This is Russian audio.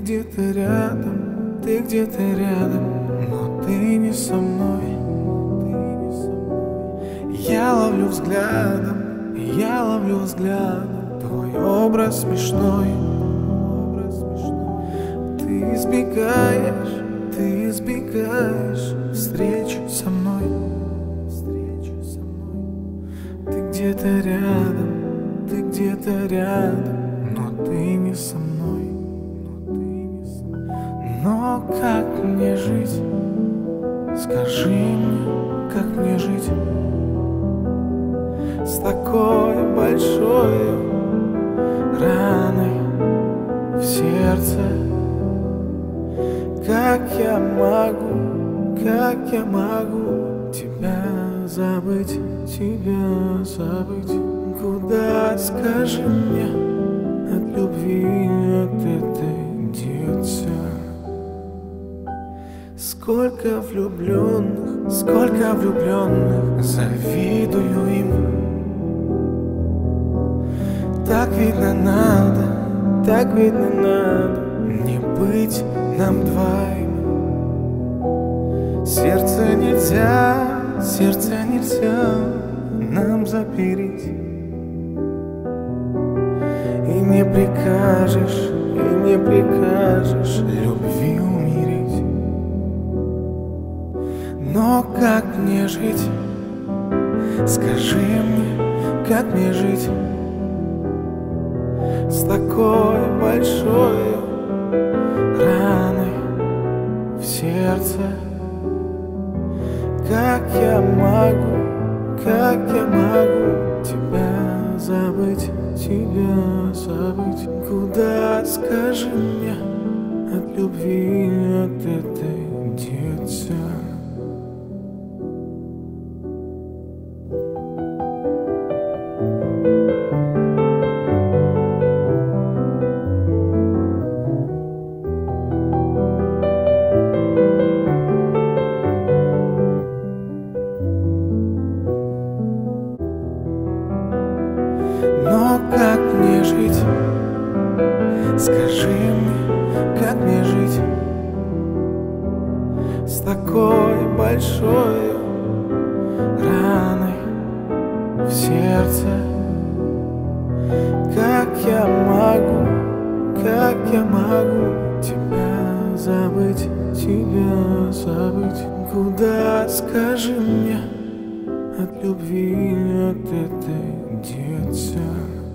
ты где-то рядом, но ты не со мной. Я ловлю взглядом твой образ смешной. Ты избегаешь встречи со мной. Ты где-то рядом, но ты не со мной. Но как мне жить? Скажи мне, как мне жить с такой большой раной в сердце? Как я могу тебя забыть? Куда, скажи мне, от любви от этой деться? Сколько влюбленных, завидую им. Так видно надо не быть нам двоим. Сердце нельзя нам запереть. И не прикажешь любви умереть. Но как мне жить? Скажи мне, как мне жить с такой большой раной в сердце? Как я могу тебя забыть? Куда, скажи мне, от любви от этой деться? Но как мне жить? Скажи мне, как мне жить с такой большой раной в сердце? Как я могу тебя забыть? Куда, скажи мне, от любви от этой деться?